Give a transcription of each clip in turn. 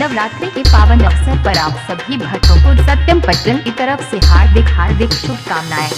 नवरात्रि के पावन अवसर पर आप सभी भक्तों को सत्यम पटल की तरफ से हार्दिक शुभकामनाएं।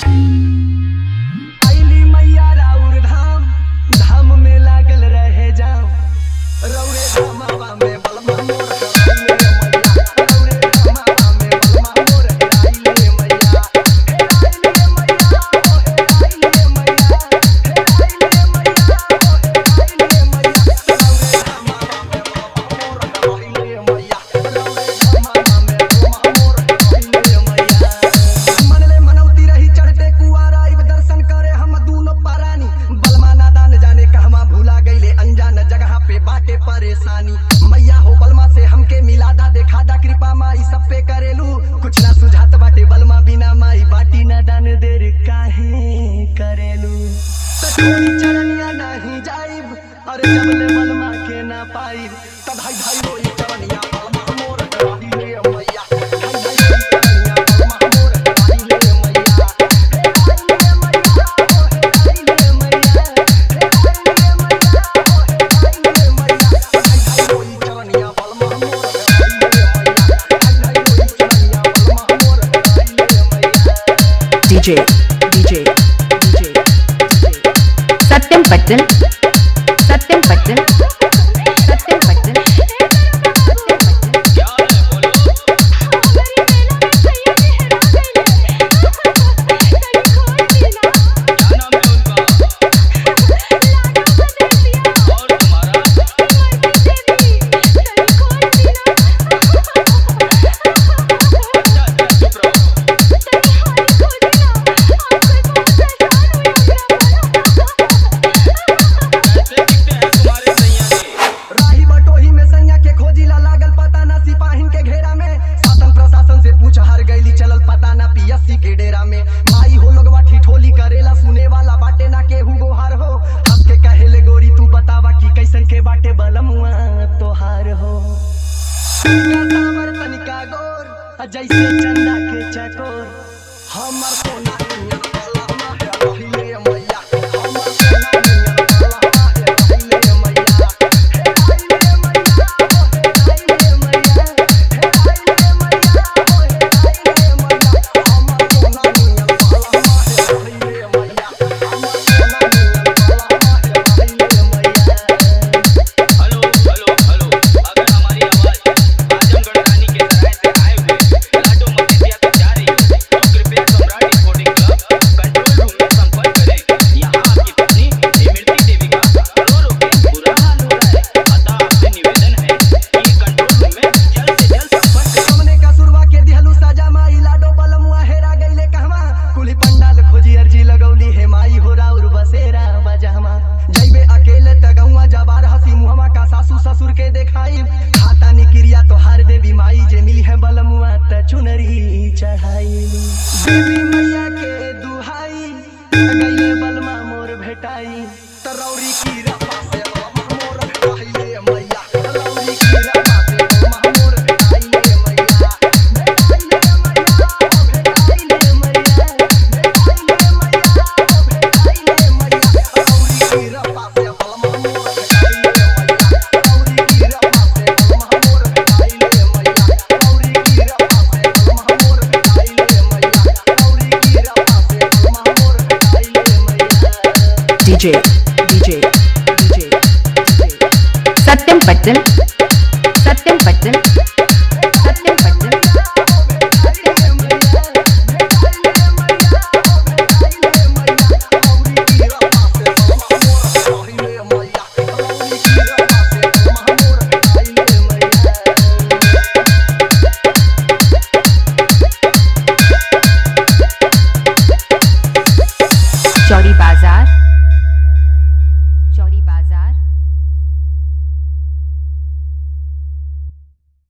मैया राउर धाम धाम में लागल रहे जाम रौरे धामावा में बलमा मोर रौरे धामावा में बलमा मोर राइले मैया हे राइले मैया हे राइले मैया हे राइले मैया हे राइले मैया रौरे धामावा में बलमा मोर राइले मैया रौरे धामावा में बलमा मोर राइले मैया मनले मनौती रही चढ़ते कुआरा इब दर्शन करे हम दूनो पारानी बलमा नादान जाने कहवा भूला गईले अनजान जगह पे बाटे परेशानी मैया हो बलमा से हमके मिलादा देखादा कृपा माई सब पे करेलू कुछ ना सुझात बाटे बलमा बिना माई बाटी नादान देर काहे करेलू तोरी चरनिया नहीं जाइब अरे जबले बलमा के ना पाइब तब भाई भाई रोई चरनिया बलमा मोर राइले मैया भाई भाई रोई चरनिया बलमा मोर राइले मैया हे राइले मैया हे राइले मैया हे राइले मैया हे राइले मैया भाई भाई रोई चरनिया बलमा मोर राइले मैया भाई भाई रोई चरनिया बलमा मोर राइले मैया। डीजे सत्यम पटल सत्यम पटल सत्यम पटल। राही बटोही में सैया के खोजिला लागल पता ना सिपाहिन के घेरा में शासन प्रशासन से पूछ हार गईली चलल पता ना पीएससी के डेरा में माई हो लोगवा ठिठोली करेला सुने वाला बाटे ना केहू गोहार हो हंस के कहेले गोरी तू बतावा कि कैसन के बाटे बलमुआ तोहार हो तनिका सावर तनिका गोर जैसे चंदा के चकोर हमर सोना नियर बलमा है रहिले मैया हमर सोना नियर बलमा है रहिले मैया हे राइले मैया हे राइले मैया हे राइले मैया हे राइले मैया हमर सोना नियर बलमा है रहिले मैया हमर सोना नियर बलमा है रहिले मैया। हेलो हेलो हेलो, अगर हमारी आवाज आजमगढ़ रानी के सराय से आए हुए लाडो मकेसिया तक जा रही हो तो कृपया Samrat sporting club control room में संपर्क करें। यहाँ आपकी पत्नी इमरती देवी का रो रो के बुरा हाल हो रहा है, अतः आपसे निवेदन है कि कंट्रोल रूम में जल्द से जल्द संपर्क करें। हमने कसुरवा के दिहलू सजा माई लाडो बलमुआ हेरा गईले कहवा कुली पंडाल खोजी अर्जी लगौली हे माई हो राउर बसेरा बजहमा जइबे अकेले तगौआ जबार हसी मुहमा का सासू ससुर के देखाई खाता निक्रिया तोहार देवी माई जे मिली है बलमुआ त चुनरी चढ़ाई देवी मैया के दुहाई गईले बलमा मोर भेटाई तरौरी की रपा से बलमा मोर भेटाइले मैया तरौरी की रपा से बलमा मोर भेटाइले मैया भेटाइले मैया भेटाइले मैया भेटाइले मैया भेटाइले मैया तरौरी की रपा से बलमा मोर भेटाइले मैया तरौरी की रपा से बलमा मोर भेटाइले मैया तरौरी की रपा से बलमा मोर भेटाइले मैया तरौरी की रपा से बलमा मोर भेटाइले मैया। डीजे सत्यम पटल सत्यम पटल